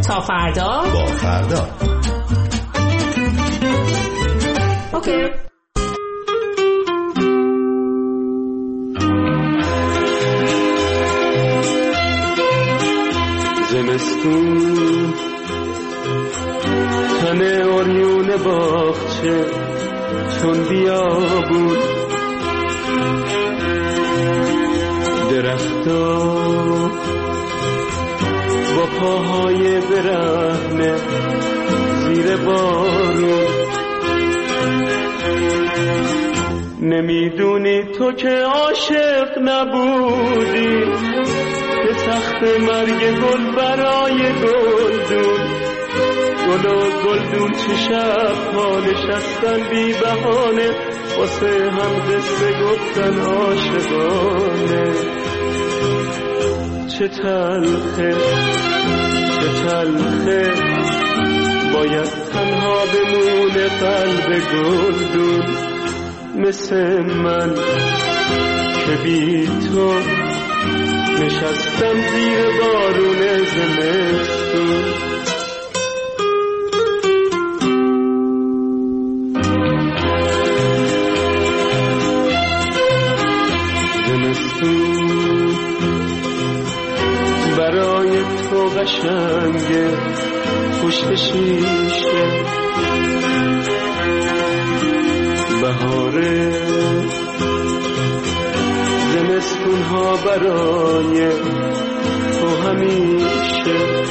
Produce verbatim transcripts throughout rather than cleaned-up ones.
تا فردا با فردا. اوکی. زمستون تن اوریون باغچه چون بیابون، درختا با پاهای برهنه زیر بارون. نمیدونی تو که عاشق نبودی که تخت مرگ گل برای گلدون. گل و گلدون چه شب ها نشستن بی بهانه واسه هم قصه گفتن عاشقانه. چه تلخه چه تلخه باید تنها بمونه قلب گلدون، مثل من که بی تو نشستم زیر بارون زمستون. زمستون برای تو قشنگه پشت شیشه، بهاره زمستون ها برای تو همیشه.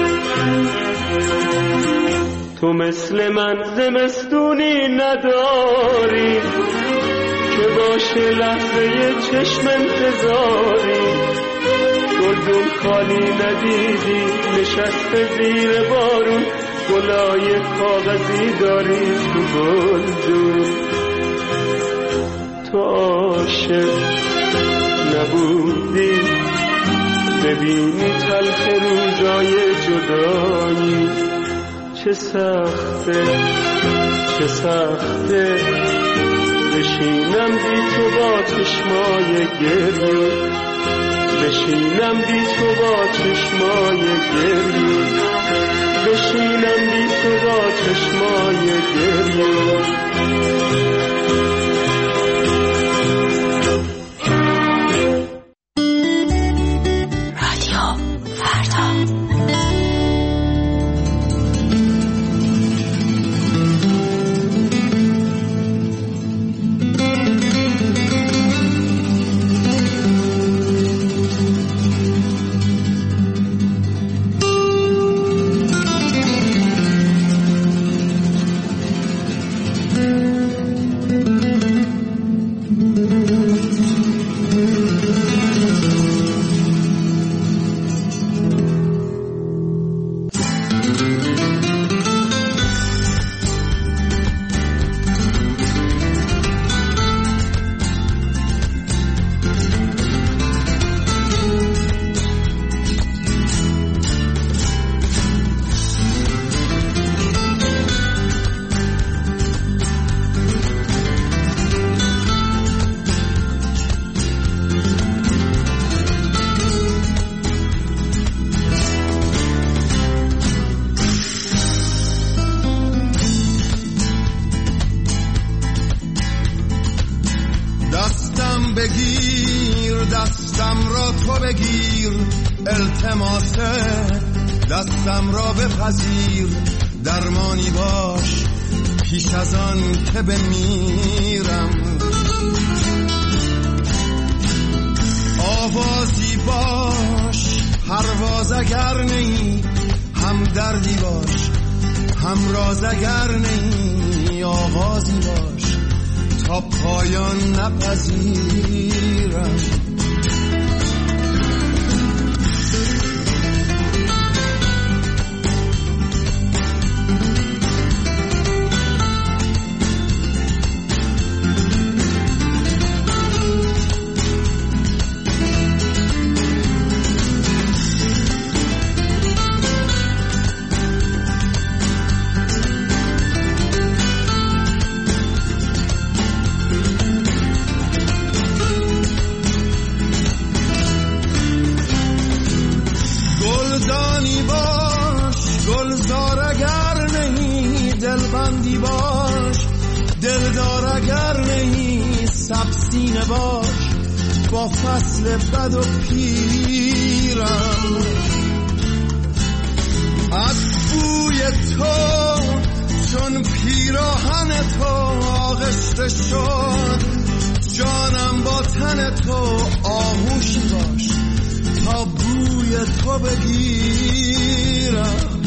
تو مثل من زمستونی نداری که باشه لحظه چشم انتظاری. گلدون خالی ندیدی نشسته زیر بارون، گلای کاغذی داری تو گلدون. تو عاشق نبودی ببینی تلخ روزای جدایی. چه سخته چه سخته بشینم بی تو با چشمای گریون، بشینم بی تو با چشمای گریون، بشینم بی تو با چشمای گریون. بگیر دستم را تو بگیر، التماس دستم را بپذیر، درمانی باش پیش از آن که بمیرم. آوازی باش پرواز اگر نی، هم دردی باش هم راز اگر نی، آغازی باش تا پایان نپذیرم. گلدانی باش گلزار اگر نهی دلبندی باش، دلدار اگر نهی سبسینه باش، با فصل بد و پیرم. از بوی تو چون پیراهن تو آغشته شد، جانم با تن تو آغوشی باش تا بوی تو بگیرم.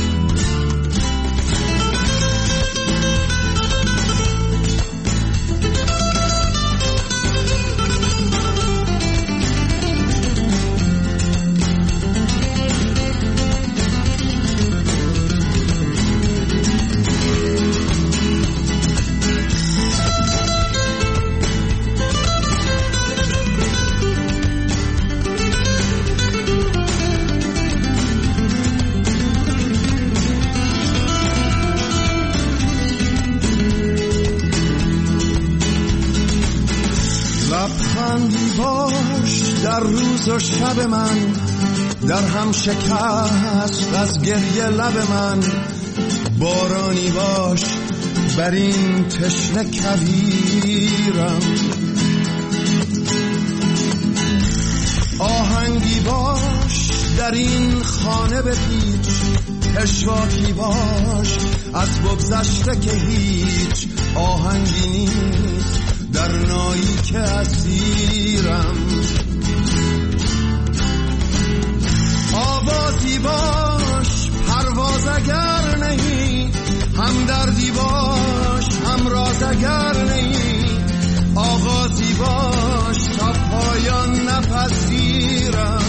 لبخندی باش در روز و شب من، در هم شکست از گریه لب من. بارانی باش بر این تشنه کویرم، آهنگی باش در این خانه بپیچ، پشواکی باش از بگذشته که هیچ آهنگی نیست در نایی که اسیرم. آوازی باش پرواز اگر نهی، همدردی باش همراز اگر نهی، آغازی باش تا پایان نپذیرم.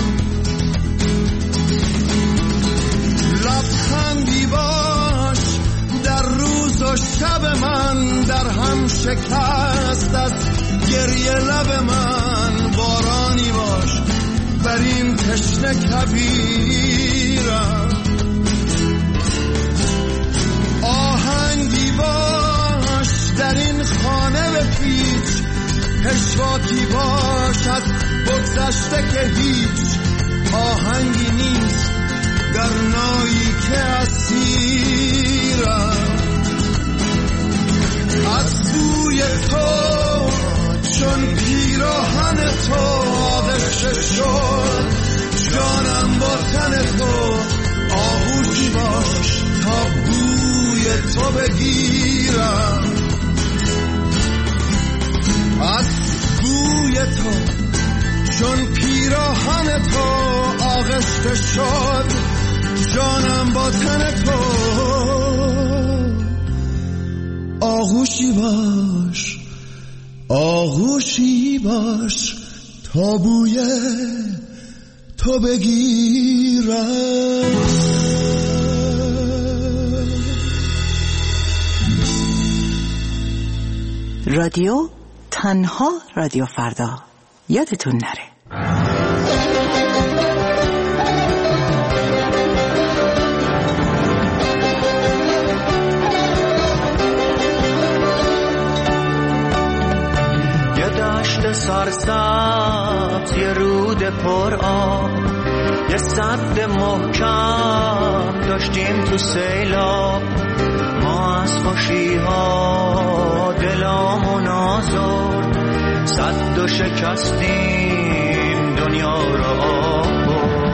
لبخندی باش در روز و شب من، در هم شکست از گریه لب من. بارانی باش بر این تشنه کویرم، آهنگی باش در این خانه بپیچ، پشواکی باش از بگذشته که هیچ آهنگی نیست در نایی که اسیرم. از بوی تو چون پیراهن تو آغشته شد، جانم با تن تو آغوشی باش تا بوی تو بگیرم. از بوی تو چون پیراهن تو آغشته شد، جانم با تن تو آغوشی باش، آغوشی باش تا بوی تو بگیرم. رادیو تنها رادیو فردا، یادتون نره. سرسبز یه رود پر آب، یه سد محکم داشتیم تو سیلاب. ما از خوشی ها دلامون آزرد، سد و شکستیم دنیا رو آب برد.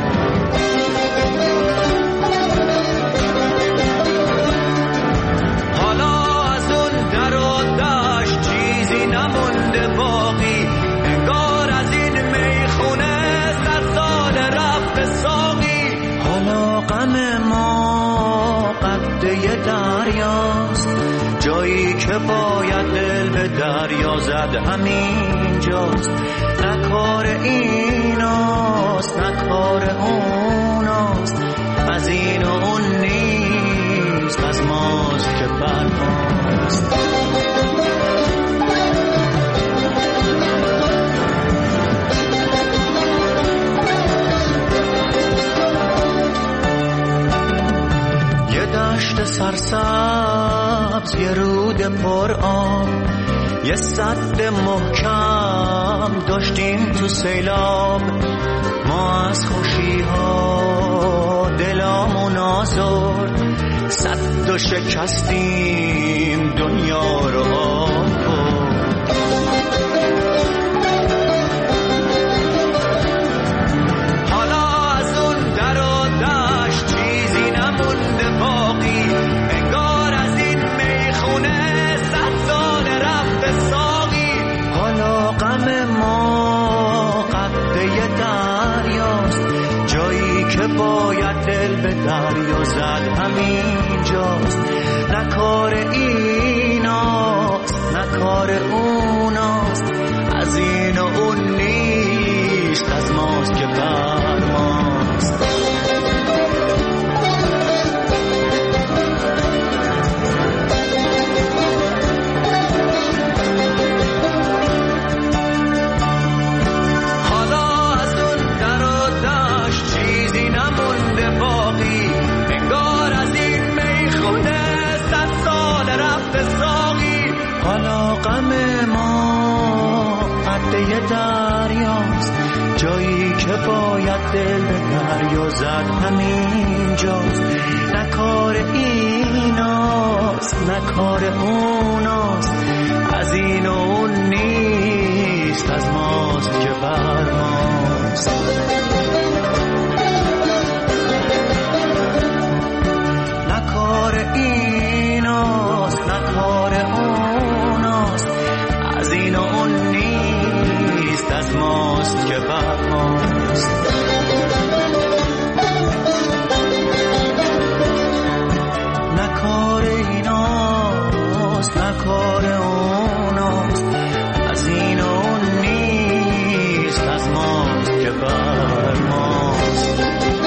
حالا از اون در و دشت چیزی نمونده باقی، انگار از این میخونه صد سال رفت ساقی. حالا غم ما قده دریاست، جایی که باید دل به دریا زد همین جاست. نه کار ایناست نه کار اوناست، از این و اون نیست، از ماست که برماست. یه دشت سرسبز یه رود پر آب، یه سد محکم داشتیم تو سیلاب. ما از خوشی ها دلامون آزرد، افسرد، صد و شکستیم دنیا رو آورد. حالا از اون در و دشت چیزی نمونده باقی، انگار از این میخونه صد سال رفته ساقی. حالا غم ما قطعه دریاست، جایی که باید دل به دریا زد همین جاست. نه کار ایناست نه کار اوناست، از این و اون نیست، از ماست که بر ماست. حالا از اون در و دشت چیزی نمونده باقی، انگار از این میخونه صد سال رفته ساقی. حالا غم ما قطعه دریاست، جایی که باید دل به دریا زد همین جاست. نه کار ایناست نه کار اوناست، از این و اون نیست، از ماست که بر ماست. نه کار ایناست نه کار اوناست، از این و اون نیست، از ماست که بر ماست. نه کار ایناست نه کار اوناست، از این و اون نیست، از ماست که بر ماست.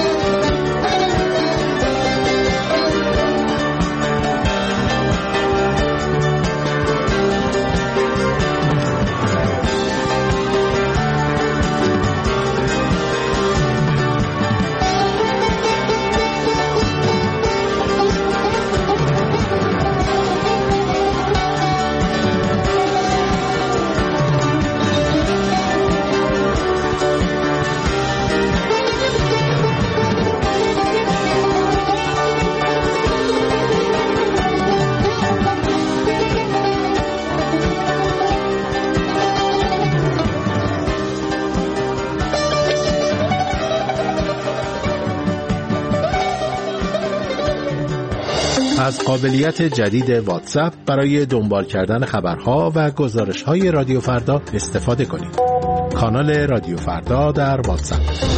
از قابلیت جدید واتساپ برای دنبال کردن خبرها و گزارش‌های رادیو فردا استفاده کنید. کانال رادیو فردا در واتساپ.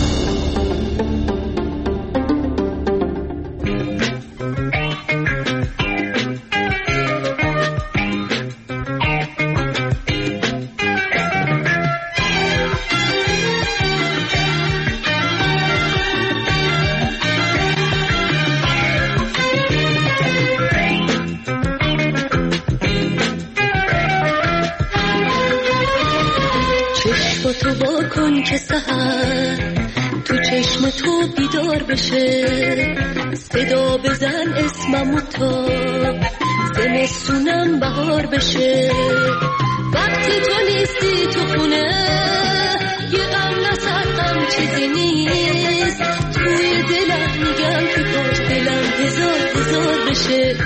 تو با کن که سحر تو چشم تو بیدار بشه، صدا بزن اسممو تا زمستونم بهار بشه. وقتی تو نیستی تو خونه یه غم نصد غم چیزی نیست، توی دلم میگم که کاش دلم هزار هزار بشه.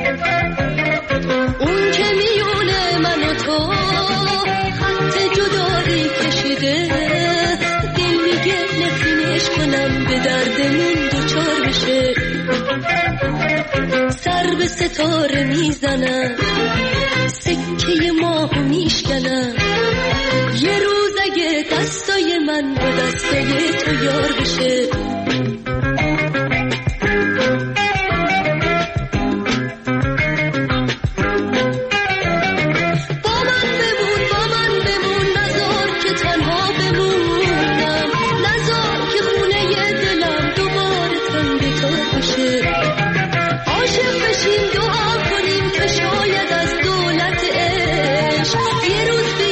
اون که میونه من و تو خط جدایی کشیده، دل میگه نفرینش کنم به دردمون دوچار بشه. سر به ستاره میزنم سکه ماهو میشکنم، یه روز اگه دستای من با دستای تو یار بشه.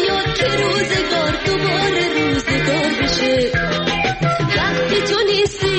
وقتی تو نیستی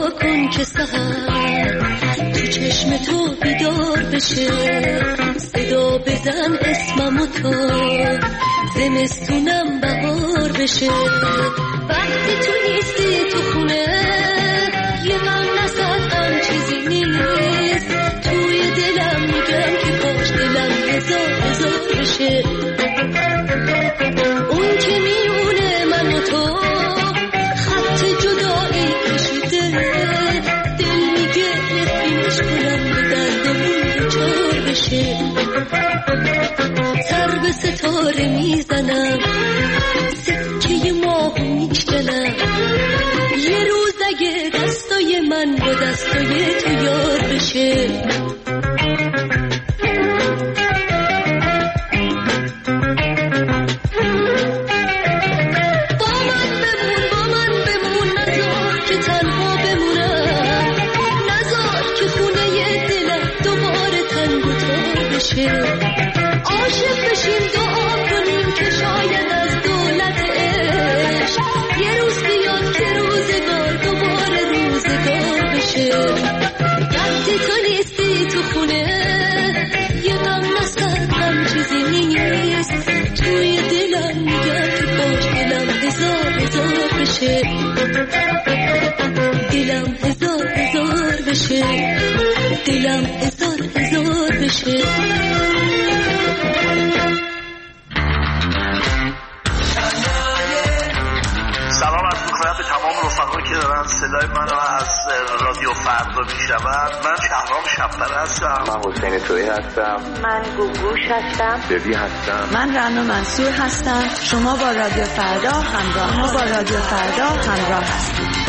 دعا کن که سحر تو چشم تو بیدار بشه، صدا بزن اسممو تا زمستونم بهار بشه. وقتی تو نیستی تو خونه یه غم نزد غم چیزی نیست، توی دلم میگم که کاش دلم هزار هزار بشه. اون که میونه من و تو خط جدایی کشیده، دل میگه نفرینش کنم به دردمون چار بشه. سر به ستاره میزنم، سکه ماه میشکنم، یه روز اگه دستای من با دستای تو یار بشه. عاشق بشیم دعا کنیم که شاید از دولت عشق یه روز بیاد که روزگار دوباره روزگار بشه. وقتی تو نیستی تو خونه یه غم نزد غم چیزی نیست، توی دلم میگم که کاش دلم هزار هزار بشه، دلم هزار هزار بشه، دلم هزار هزار بشه. سلام عرض می‌کنم به تمام رفقایی که دارن صدای منو از رادیو فردا میشنون. من شهرام شب‌پره هستم. من حسین تویی هستم. من گوگوش هستم. ببی هستم. من رنا منصور هستم. شما با رادیو فردا همراه ما با رادیو فردا همراه هستید.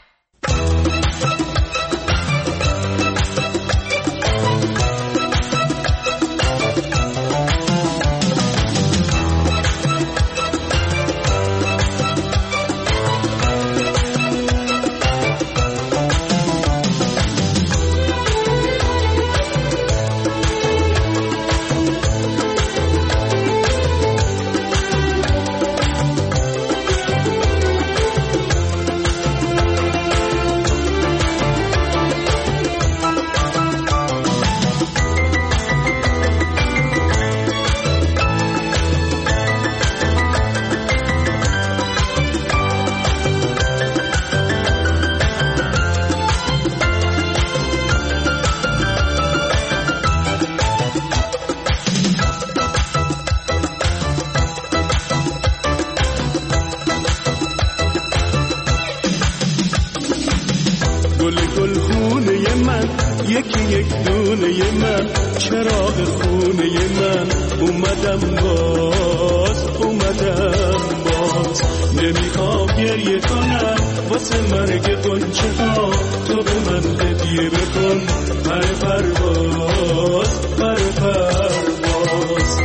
یکی یک دونه من چراغ خونه من، اومدم باز اومدم باز، نمیخوام گریه کنم واسه مرگ غنچه ها، تو به من هدیه بکن پر پرواز پر پرواز.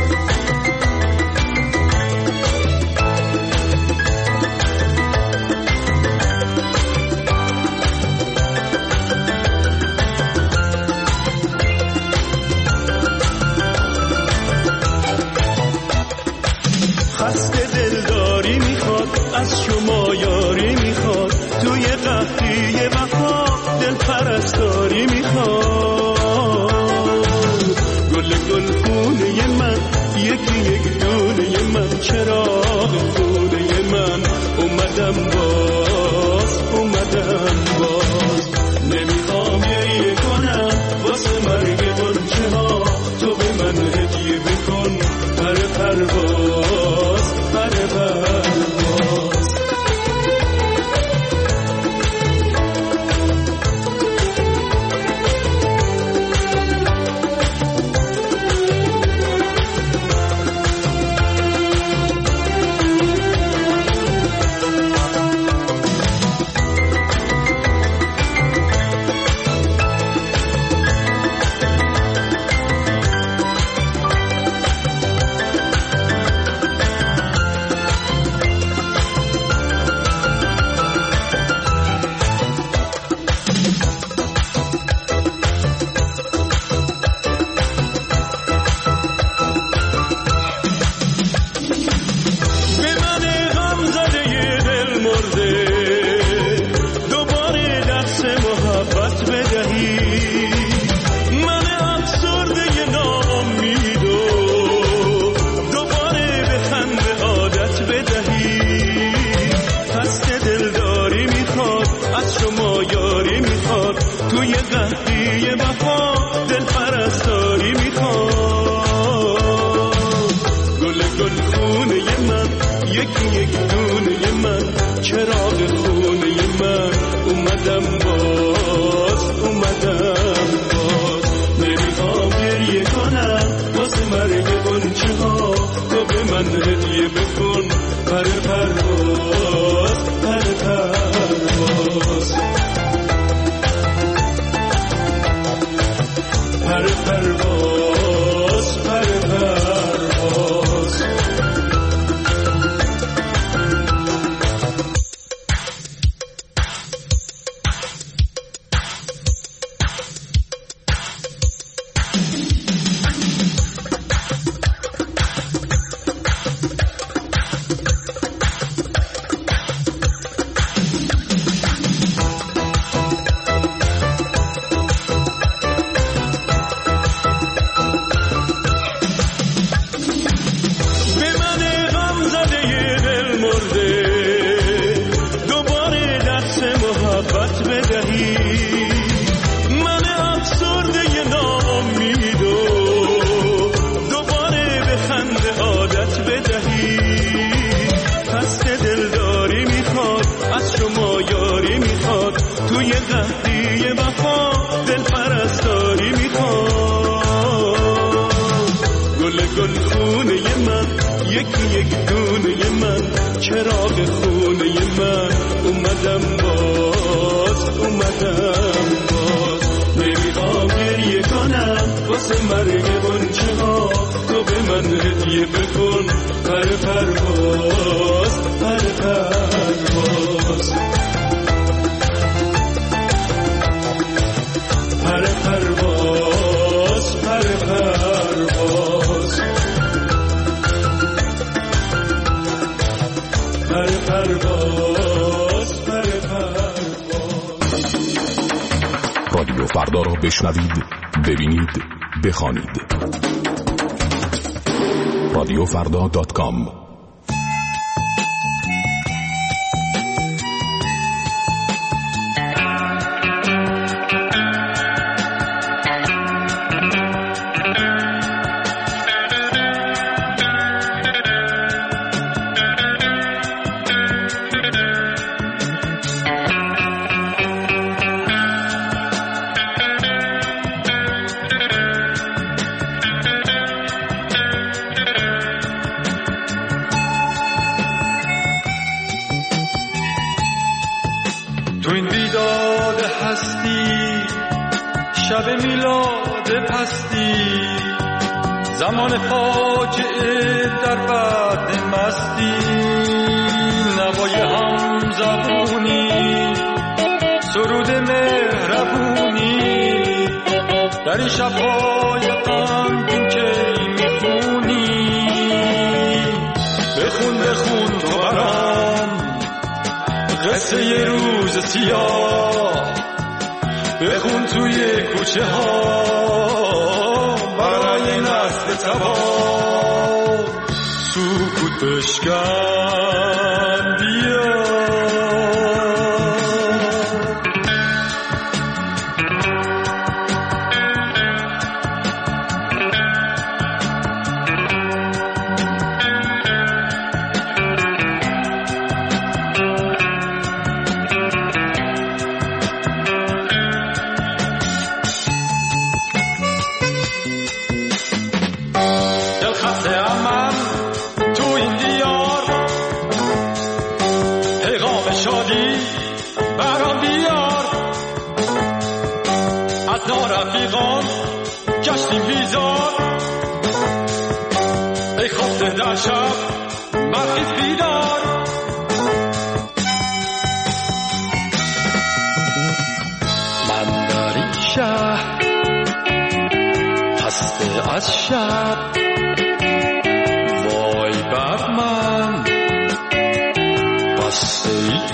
خسته دلداری میخواد از شما یاری میخواد، توی قحطی وفا دل پرستاری میخواد. گل گل خونه من یکی یک دونه من، چراغ خونه من، اومدم باز اومدم باز، نمیخوام گریه کنم واسه مرگ غنچه ها، تو به من هدیه بکن پر پرواز پر پرواز. من، چراغ خونه من، اومدم باز اومدم باز. نمیخوام گریه کنم واسه مرگ غنچه ها، تو به من هدیه بکن پر پرواز پر پرواز پر پرواز پر پرواز. رادیو فردا را بشنوید، ببینید، بخوانید. رادیو فردا دات کام. زمان فاجعه در بعد مستی، نوای هم زبونی، سرود مهربونی، در این شب‌های غمگین که میخونی. بخون بخون تو برام قصه یه روز سیاه، بخون توی کوچه ها برای نسل تبار. سکوت بشکن بیا، رفیقان گشتیم بیزار، ای خفته در شب برخیز بیدار. من در این شهر خسته از شب، وای بر من بسته ای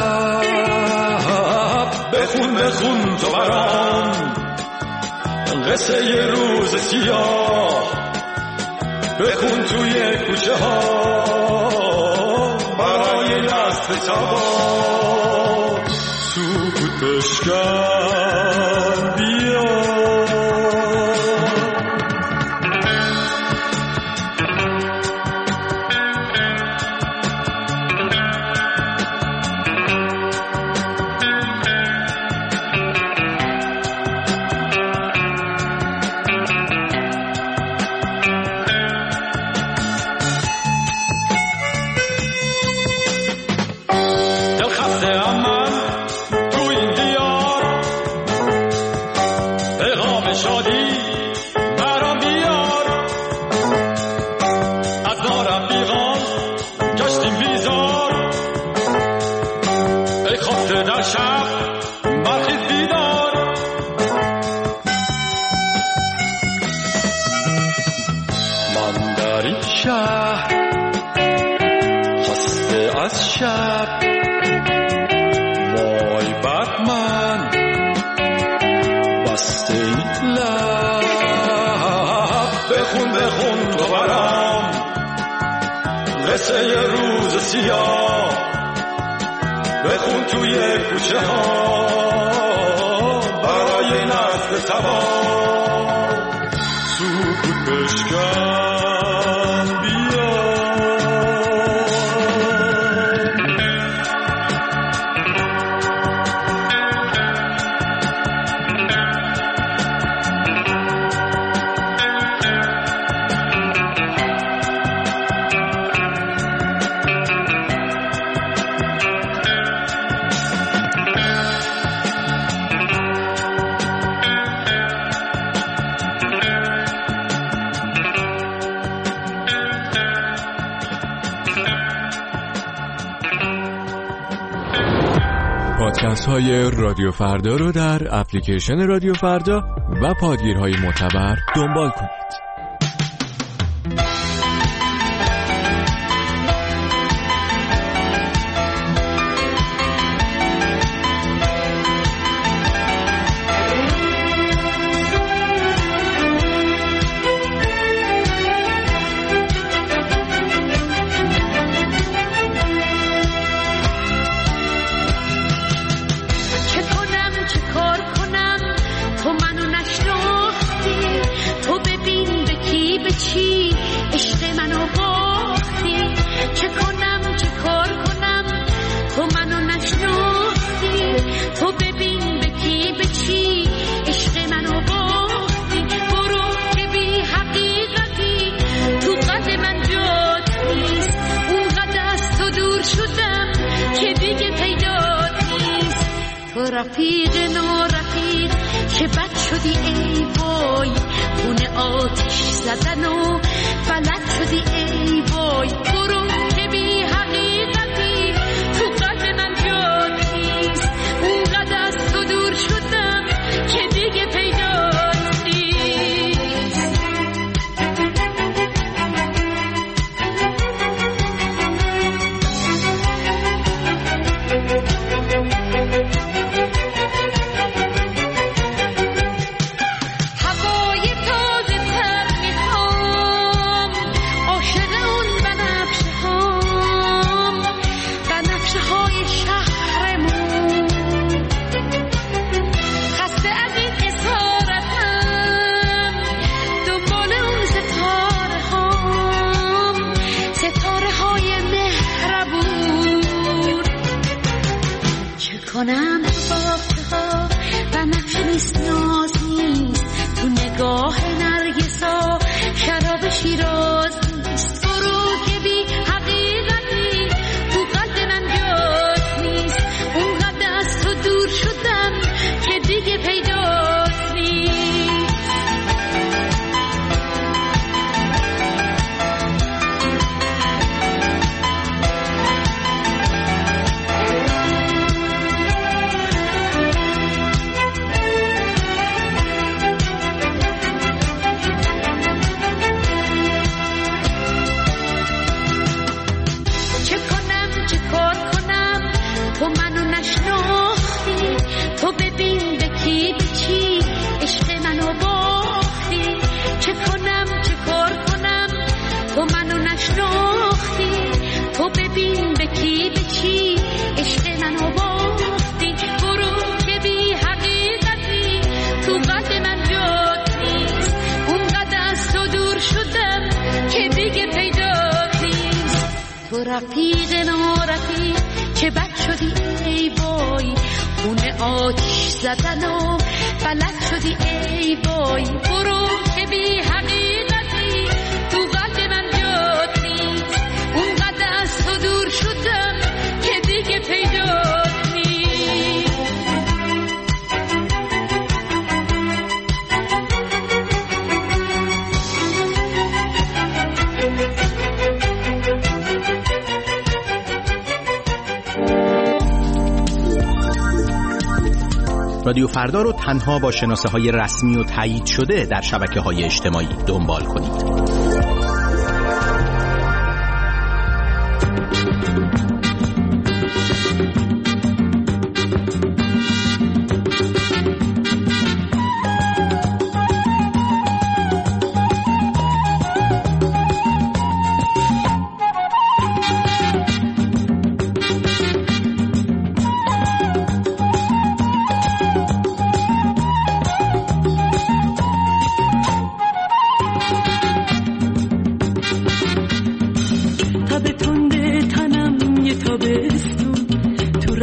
لب. بخون بخون تو برام قصه یه روز سیاه، بخون توی کوچه ها برای نسل تبار. سکوت بشکن بیا، از شب وای بر من بسته ای لب بخون بخون تو برام قصه ی روز سیاه بخون توی کوچه ها برای نسل سبا سکوت بشکن بیا پادکست های رادیو فردا رو در اپلیکیشن رادیو فردا و پادگیرهای معتبر دنبال کنید. رفیق نو رفیق که بد شدی ای وای خونه آتش زدن و فلک شدی ای وای برو که بی حقیقتی تو قلب من جات نیست اونقدر از تو دور شدم که دیگه پیدات نیست. کنم بافته ها و نقش نیست ناز نیست تو نگاه نرگسا شراب شیراز نیست برو که بی حقیقتی تو قلب من جات نیست اونقدر از تو دور شدم که دیگه پیدات نیست. تو منو نشناختی تو ببین به کی به چی عشق منو باختی چه کنم چه کار کنم تو منو نشناختی تو ببین به کی به چی عشق منو باختی برو که بی حقیقتی تو قلب من جات نیست اونقدر از تو دور شدم که دیگه پیدات نیست. تو رفیق نارفیق که بد شدی ای وای خونه آتش زدن و فلک شدی ای وای برو که بی حقیقتی تو قلب من جات نیست اونقدر از تو دور شدم که دیگه پیدات نیست. رادیو فردا رو تنها با شناسه های رسمی و تایید شده در شبکه های اجتماعی دنبال کنید.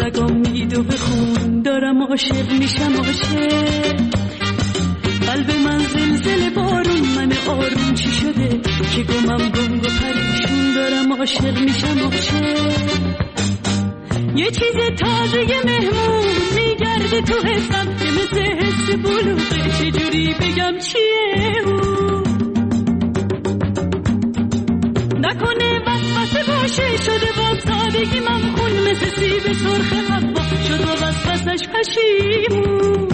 رگام میدو به خون دارم عاشق میشم عاشق قلب من زلزله بارون من آروم چی شده که گمم گنگ و پریشون دارم عاشق میشم عاشق یه چیز تازه مهمون میگرده تو حسم که مثل حس بلوغه چجوری بگم چیه اون نکنه وسوسه باشه شده با سادگی ممخون مثل سیب سرخ حوا شد و وسوسش پشیمون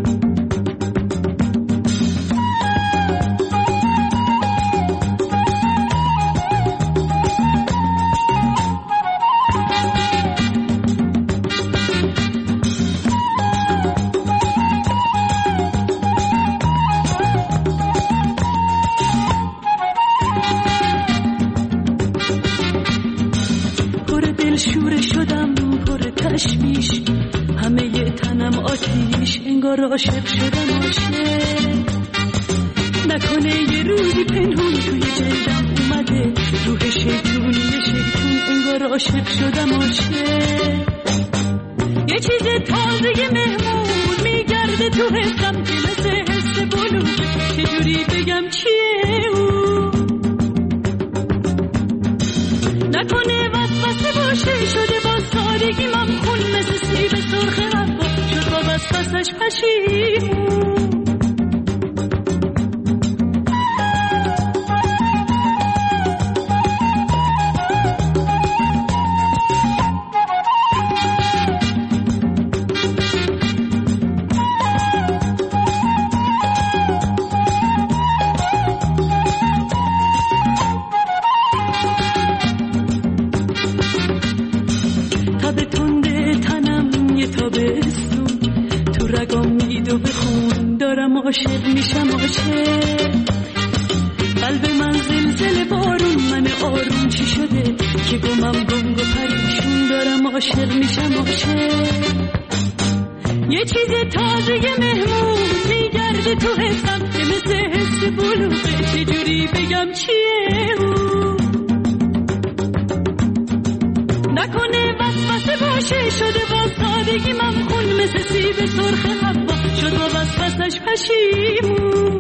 شوره شدم پر تشویش همه ی تنم آتیش انگار عاشق شدم عاشق نکنه یه روزی پنهون توی جلدم اومده روح شیطونی شیطون انگار عاشق شدم عاشق یه چیز تازه مهمون میگرده تو حسم که مثل حس بلوغه چجوری بگم چیه اون نکنه وسوسه باشه شده با سادگی ممخون مثل سیب سرخ حوا شد با وسوسش پشیمون عاشق میشم عاشق قلب من زلزله بارون من آروم چی شده که گمم گنگ و پریشون دارم عاشق میشم عاشق یه چیز تازه مهمون میگرده تو حسم که مثل حس بلوغه چجوری بگم چیه اون نکنه وسوسه باشه شده با سادگی ممخون مثل سیب سرخ حوا شد با وسوسش پشیمون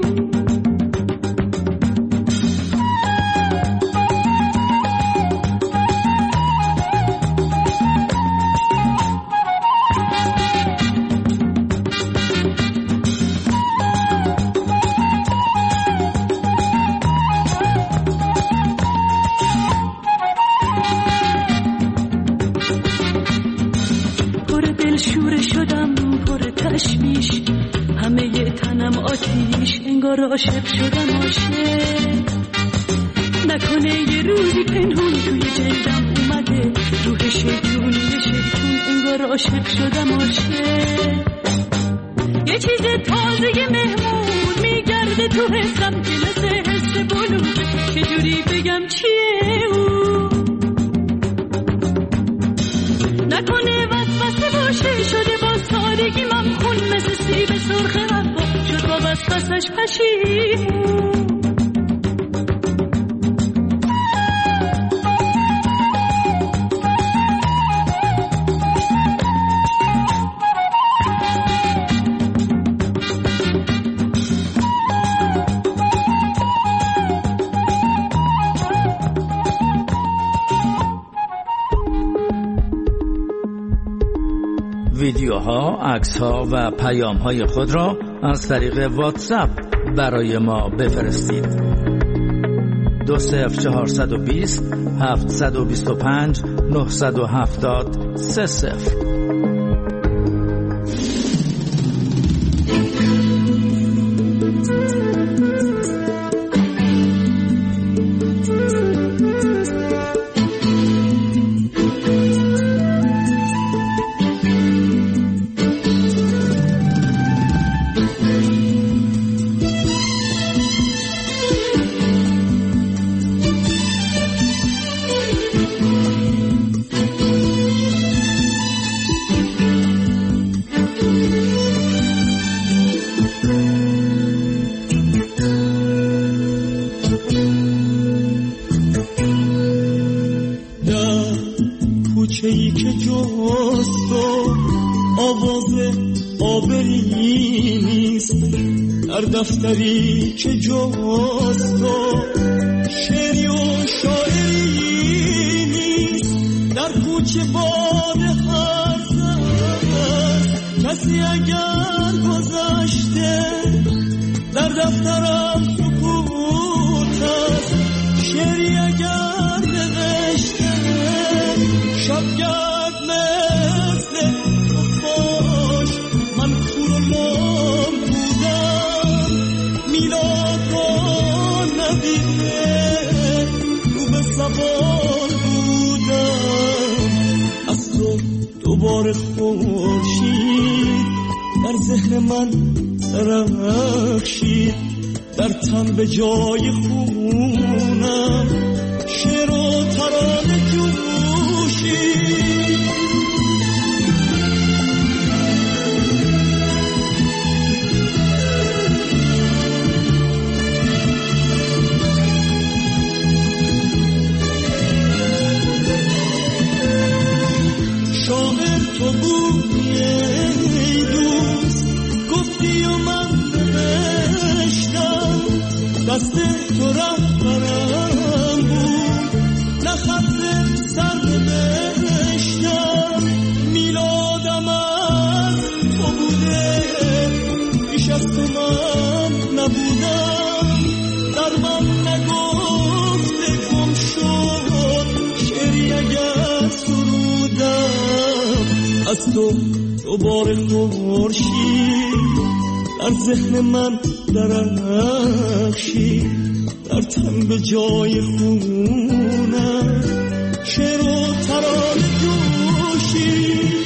شوره شدم پر تشویش همه ی تنم آتیش انگار عاشق شدم عاشق نکنه یه روزی پنهون توی جلدم اومده روح شیطونی شیطون انگار عاشق شدم عاشق یه چیز تازه مهمون میگرده تو حسم که مثل حس بلوغه چجوری بگم چیه اون نکنه وسوسه باشه شده با سادگی ممخون مثل سیب سرخ حوا شد با وسوسش پشیمون ویدیوها، عکس‌ها و پیام‌های خود را از طریق واتساپ برای ما بفرستید. دو صفر چهارصد و بیست هفتصد و بیست و پنج نهصد و هفتاد سه صفر. کجاست و آواز آبری نیست در دفتری که جاست و شعری و شاعری نیست در کوچه باد هست کسی اگر گذشته در دفترم سکوت است شعری اگر نوشته شبگرد مثل خفاش من کور و لام بودم میلاد کن ندیده رو به سوار بودم از تو دوباره خورشید در ذهن من درخشید در تن به جای خونم شعر و ترانه جوشید شاعر تو بودی ای دوست گفتی و من نوشتم دست تو رهبرم بود نه خط سر نوشتم میلادم از تو بوده پیش از تو من نبودم در من نگفته گم شد شعری اگر سرودم از تو دوباره خورشید در ذهن من درخشید در تن به جای خونم شعر و ترانه جوشید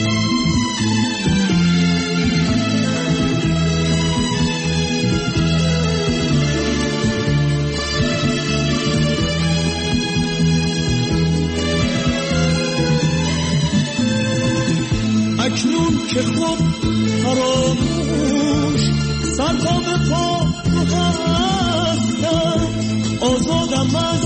اکنون که خود فراموش سر تا به پا تو هستم آزادم از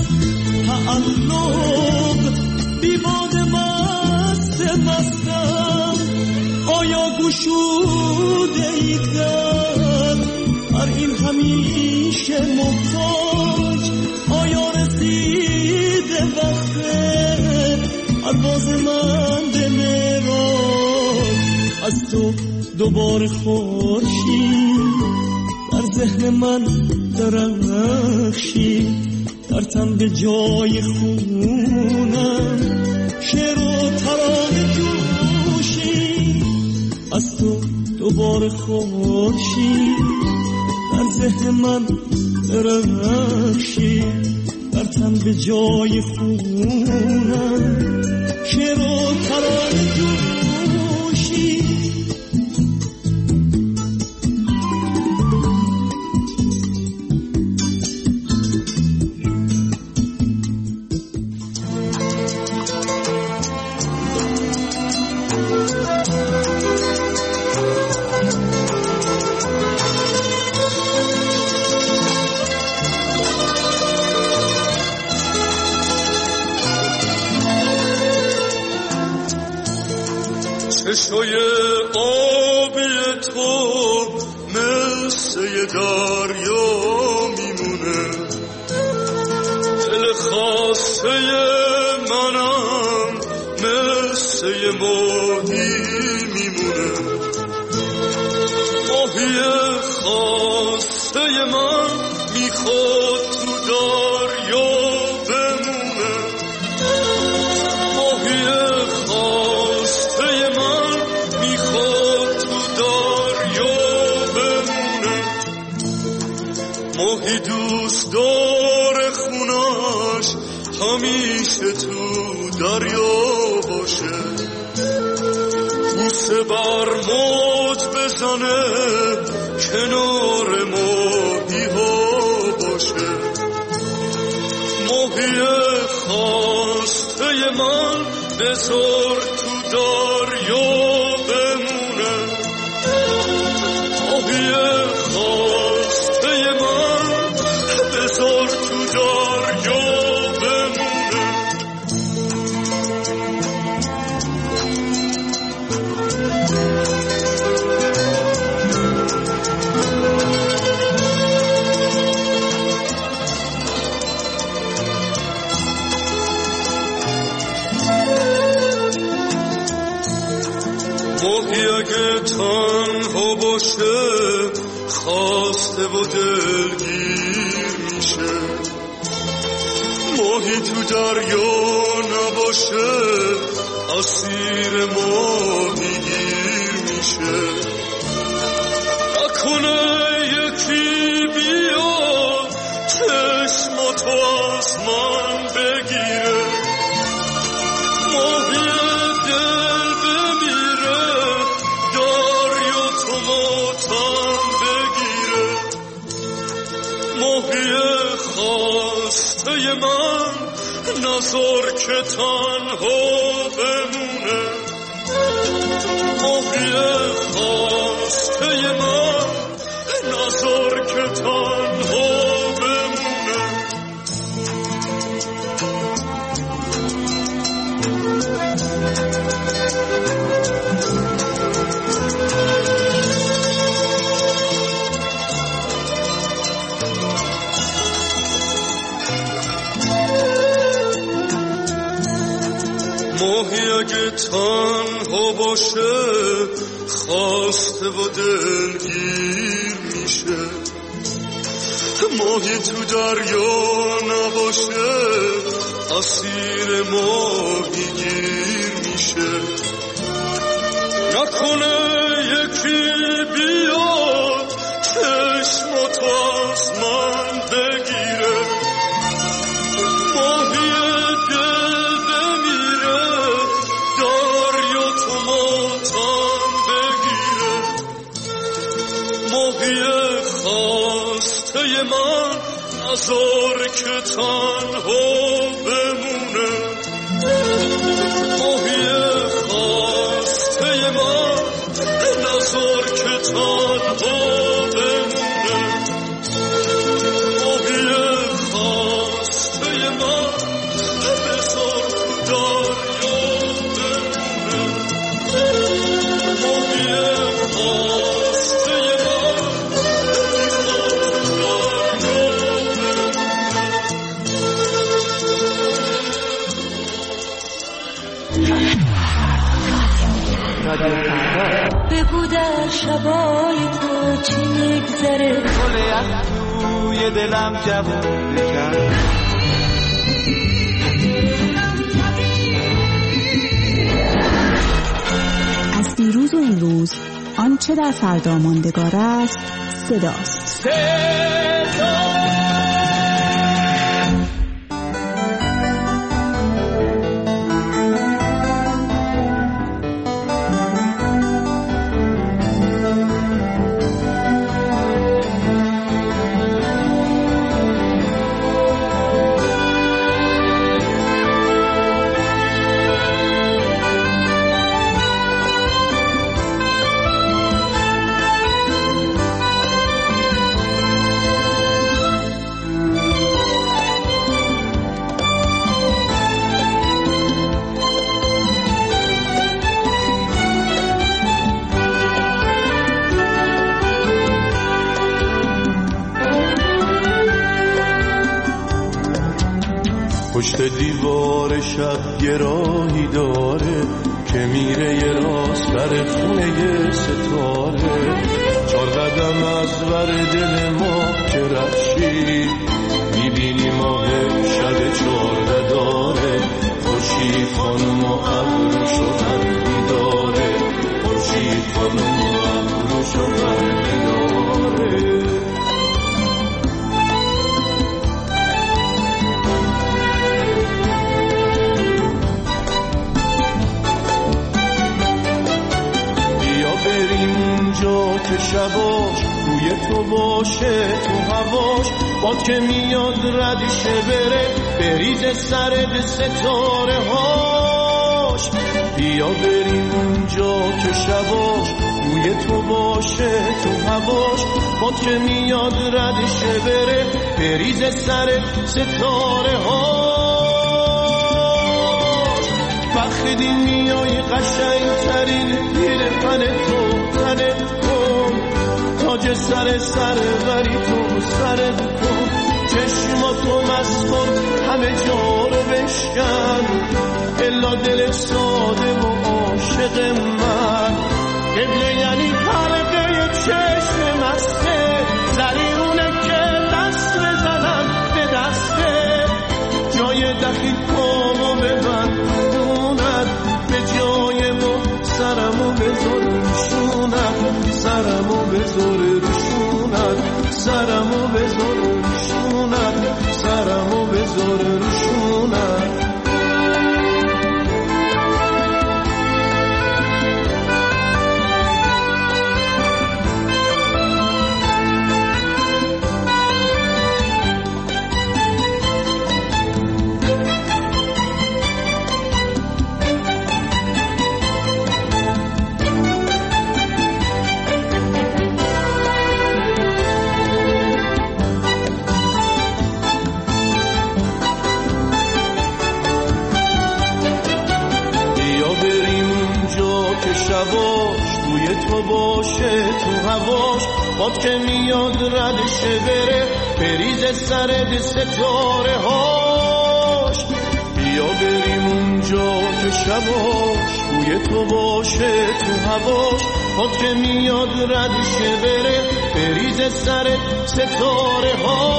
تعلق بی باد مست مستم آیا گشوده ای در هر این همیشه محتاج آیا رسیده وقت پرواز من به معراج از تو دوباره خورشید در ذهن من درخشید در تن به جای خونم شعر و ترانه جوشید از تو دوباره خورشید در ذهن من درخشید در تن به جای خونم شعر و ترانه جوشید چشای آبی تو مثل یه دریا میمونه دل خاسته منم مثل یه ماهی میمونه ماهی خاسته من میخواد تو دریا بمونه ماهی خاسته من میخواد تو دریا بمونه ماهی دوست داره خونش همیشه تو دریا باشه بوسه بر موج بزنه کنار ماهی ها باشه ماهی خاسته من بذار تو دریا بمونه ماهی خاسته من بذار تو دریا بمونه ماهی اگه تنها باشه خواسته و دلگیر میشه، ماهی تو دریا نباشه اسیر ماهی گیر میشه. نکنه یکی بیا چشماتو از من بگیره، ماهی دل بمیره دریا تو ماتم بگیره. ماهی خواسته من نذار که تنها بمونه، ماهی خواسته من نذار که تنها بمونه. ماهی اگه تنها باشه خواسته و دلگیر میشه، ماهی تو دریا نباشه اسیر ماهی گیر میشه. نکنه یکی بیاد چشماتو از من بگیره، ماهی دل بمیره دریا تو ماتم بگیره. ماهی خواسته من نذار که تنها بمونه، ماهی خواسته من نذار که تنها بمونه. ماهی خواسته من بذار تو دریا بمونه، ماهی خواسته من بذار تو دریا بمونه. بگو در شبای تو چی میگذره، گل یخ توی دلم جوون بکن. از دیروز و امروز آنچه در فردا ماندگار است صداست. صدا پشت دیوار شب یه راهی داره که میره یه راست بر خونه یه ستاره. چار قدم از ور دل ما که رفشی میبینی ماه شب چارده داره. خورشید خانم و ابروشو برمی داره، خورشید خانم و ابروشو برمی داره. که شباش روی تو باشه تو هواش، باد که میاد ردیشه بره بریز سر به ستاره هاش. بیا بریم اونجا که شباش روی تو باشه تو هواش، باد که میاد ردیشه بره بریز سر ستاره هاش. وقتی میای قشنگ ترین سر سر وری تو سر تو چشماتو مسکن همه جا رو بشکن الا دل ساده و عاشق من قبله یعنی حلقه چشم مسته زریونه که دست بزنم به دسته جای دخیل پامو ببند خونت به جای ما سرمو بذار روشونت سرمو بذار روشونت سرمو بذار روشونت سرمو بذار روشونت شواش توی تو باشه تو هواش باد که میاد ردشه بره بریز سر ستاره هاش بیا بریم اونجا که شواش توی تو باشه تو هواش باد که میاد ردشه بره بریز سر ستاره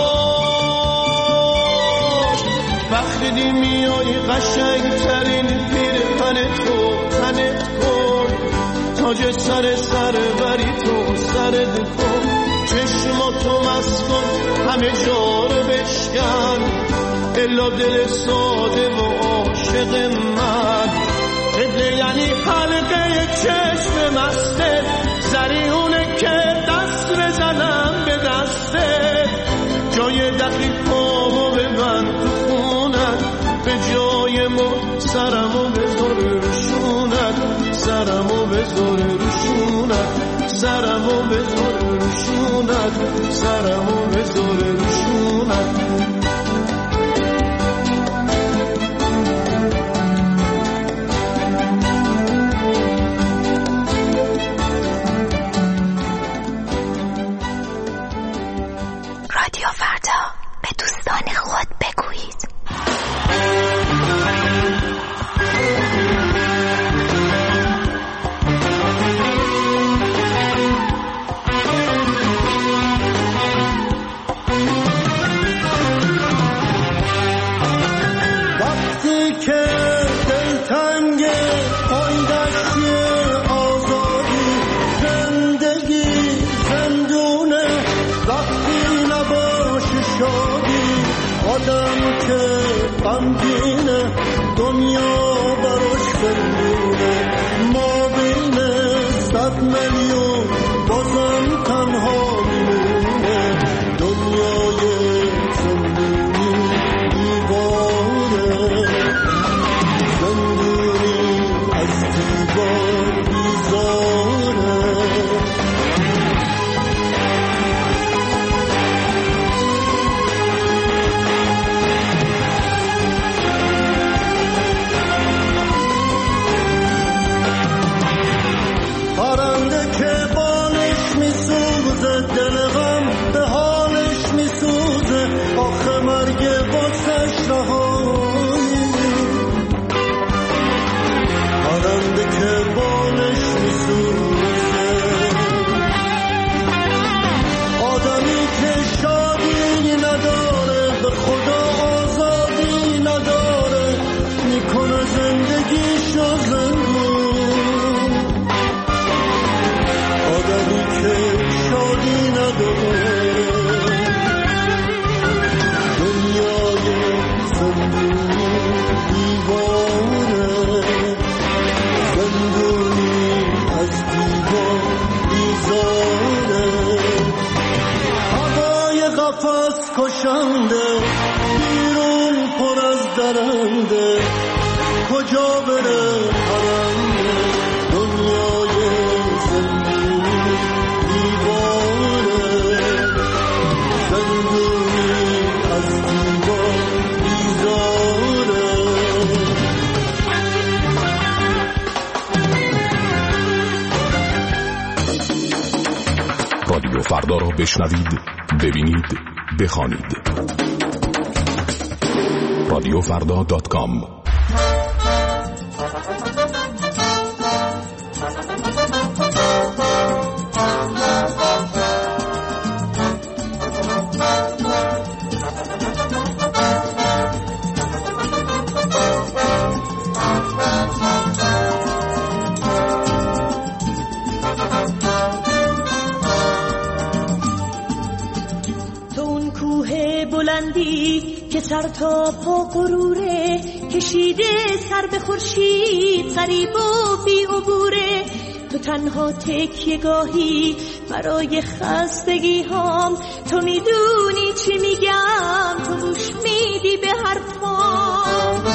هاش وقتی میای قشنگ ترین پیرهن تو تنت کن تاج سر سر وری تو سر دکن چشماتو مسکن همه جا رو بشکن الا دل ساده و عاشق من قبله یعنی حلقه چشم مسته زریونه که دست بزنم به دسته جای دخیل پامو ببند تو خونت به جای ما سرمو بذار روشونت سرمو بذار روشونت سرمو بذار روشونت سرمو بذار روشونت رادیو فردا به دوستان خود بگویید. دنیا براش فرمونه ما بین صد میلیون بازم تنها میمونه دنیای زندونی دیواره زندونی از دیوار بیزاره کشنده بیرون پر از درنده کجا بره پرنده دنیای زندونی دیواره زندونی از دیوار بیزاره رادیو فردا را بشنوید، ببینید، بخوانید. رادیو فردا دات کام. که سر تا پا غروره، کشیده سر به خورشید، غریب و بی عبوره. تو تنها تکیه گاهی برای خستگی هام، تو میدونی چی میگم، تو گوش میدی به حرفام.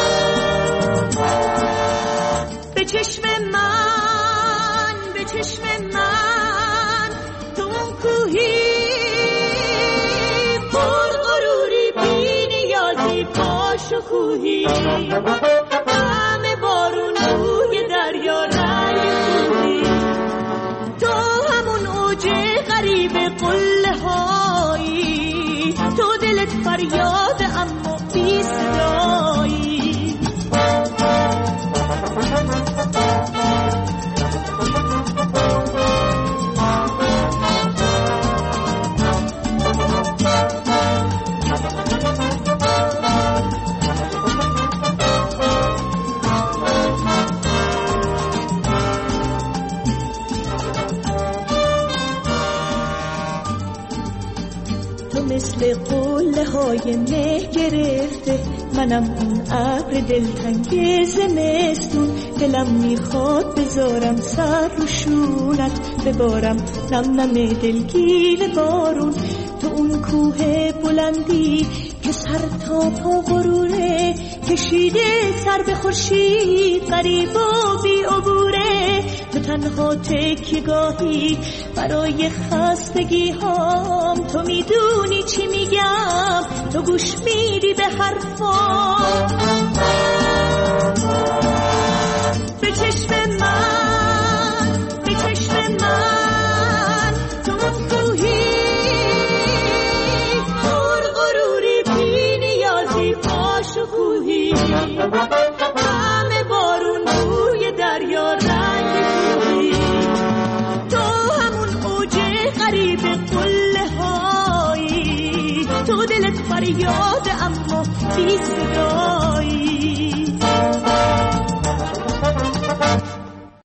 به چشم من، به چشم من، تو اون کوهی با شکوهی، همه بارون روی دریا رنگ کوهی. تو همون اوج غریب قله هایی، تو دلت فریاد اما بی صدایی. مثل قله های مه گرفته، منم اون ابر دلتنگ زمستون. دلم میخواد بذارم سر رو شونت، ببارم نم نم دلگیر بارون. تو اون کوه بلندی که سر تا پا غروره، کشیده سر به خورشید، غریب و بی عبوره. تو تنها تکیه گاهی برای خستگی هام، تو میدونی چی میگم، تو گوش میدی به حرفام. به چشم من، به چشم من، تو اون کوهی پر غروری، بی نیازی، با شکوهی. همه بارون روی دریا رنگ کوهی، تو همون اوج غریب قله هایی، تو دلت فریاد اما بی صدایی.